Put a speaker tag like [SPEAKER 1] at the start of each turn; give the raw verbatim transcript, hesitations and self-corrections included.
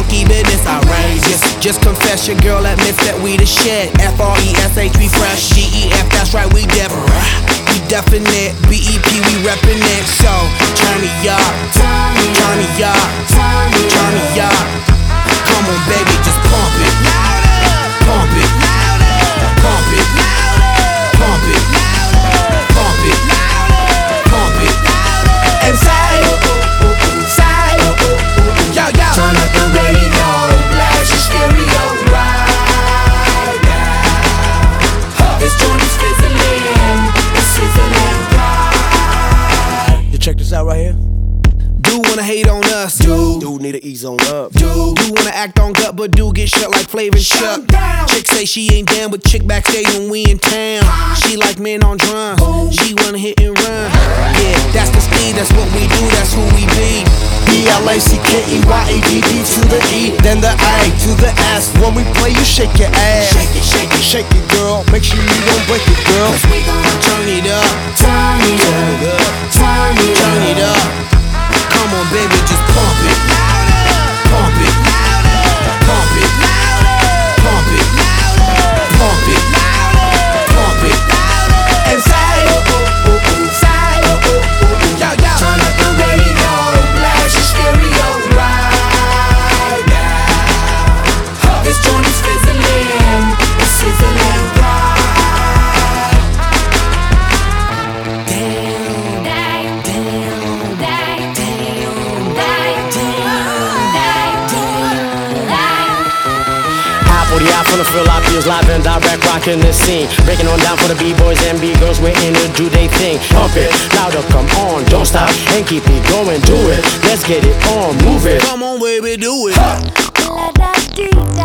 [SPEAKER 1] risky business, outrageous. Just confess your girl admits that we the shit. F R E S H, we fresh. G E F, that's right, we def. We definite. B E P, we reppin' it. So, turn me up, turn me up, turn me up. Come on, baby, just pump it, pump it, pump it, pump it, pump it, pump it, and say, say, yo, yo.
[SPEAKER 2] Turn up the radio, blast your stereo right now. This joint is fizzling, it's sizzling right.
[SPEAKER 3] You check this out right here.
[SPEAKER 1] Do wanna hate on us,
[SPEAKER 3] Dude, dude need to ease on up.
[SPEAKER 1] Dude, do wanna act on gut, but do get shut like Flavor and Chuck. Chick say she ain't down with chick backstage when we in town. She like men on drums, she wanna hit and run. Yeah, that's the speed, that's what we do, that's who we be.
[SPEAKER 3] B L A C K E Y A D D to the E, then the A to the S. When we play, you shake your ass.
[SPEAKER 2] Shake it, shake it,
[SPEAKER 3] Shake it, girl. Make sure you don't break it, girl.
[SPEAKER 2] cause we gon'
[SPEAKER 1] Turn it up,
[SPEAKER 2] turn it up, turn it
[SPEAKER 1] turn it
[SPEAKER 2] up.
[SPEAKER 1] up. Come on, baby, just pump it, pump it, pump it, pump it, pump it, pump it, and say, say, yo, yo.
[SPEAKER 2] Turn up the radio, blast your stereo right now. This joint is fizzling, it's sizzling right.
[SPEAKER 4] Yeah, from the Philippines, live and direct, rocking the scene. Breaking on down for the B-boys and B-girls, we're in to do they thing. Pump it, louder, come on, don't stop, and keep it going, do it. Let's get it on, move it.
[SPEAKER 1] Come on, baby, do it.
[SPEAKER 5] La da dee